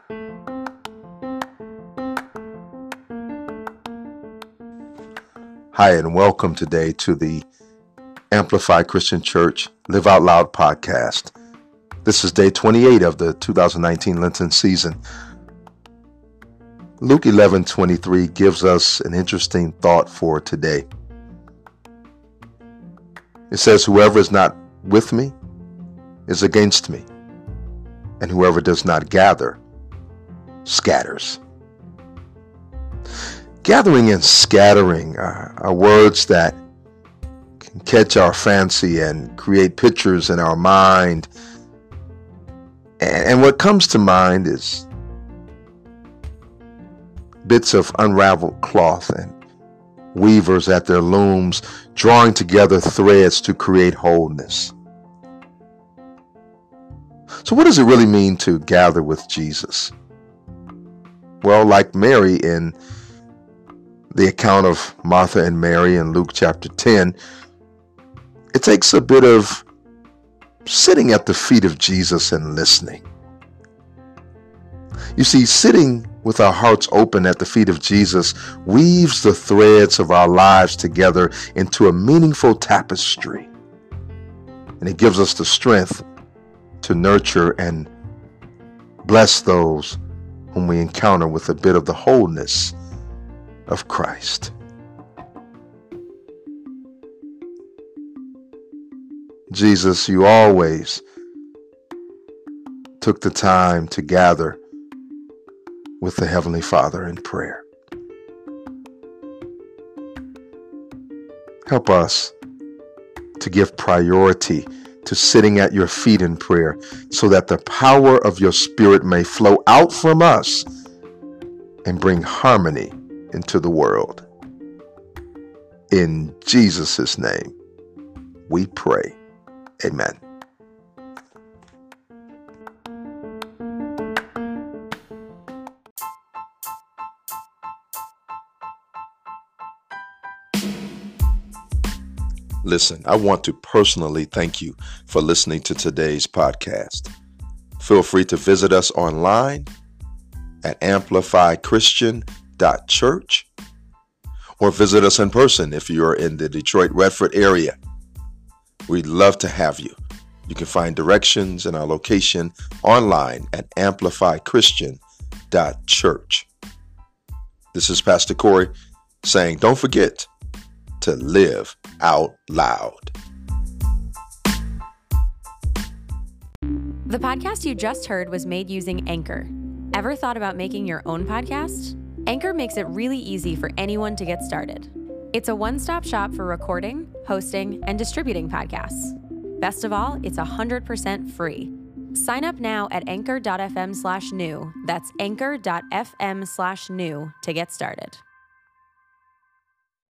Hi, and welcome today to the Amplify Christian Church Live Out Loud podcast. This is day 28 of the 2019 Lenten season. Luke 11:23 gives us an interesting thought for today. It says, "Whoever is not with me is against me, and whoever does not gather scatters." Gathering and scattering are words that can catch our fancy and create pictures in our mind. And what comes to mind is bits of unraveled cloth and weavers at their looms, drawing together threads to create wholeness. So what does it really mean to gather with Jesus? Well, like Mary in the account of Martha and Mary in Luke chapter 10, it takes a bit of sitting at the feet of Jesus and listening. You see, sitting with our hearts open at the feet of Jesus weaves the threads of our lives together into a meaningful tapestry. And it gives us the strength to nurture and bless those whom we encounter with a bit of the wholeness of Christ. Jesus, you always took the time to gather with the Heavenly Father in prayer. Help us to give priority to sitting at your feet in prayer so that the power of your Spirit may flow out from us and bring harmony into the world. In Jesus' name, we pray. Amen. Listen, I want to personally thank you for listening to today's podcast. Feel free to visit us online at amplifychristian.church or visit us in person if you're in the Detroit Redford area. We'd love to have you. You can find directions and our location online at amplifychristian.church. This is Pastor Corey saying, don't forget to live out loud. The podcast you just heard was made using Anchor. Ever thought about making your own podcast? Anchor makes it really easy for anyone to get started. It's a one-stop shop for recording, hosting, and distributing podcasts. Best of all, it's 100% free. Sign up now at anchor.fm/new. That's anchor.fm/new to get started.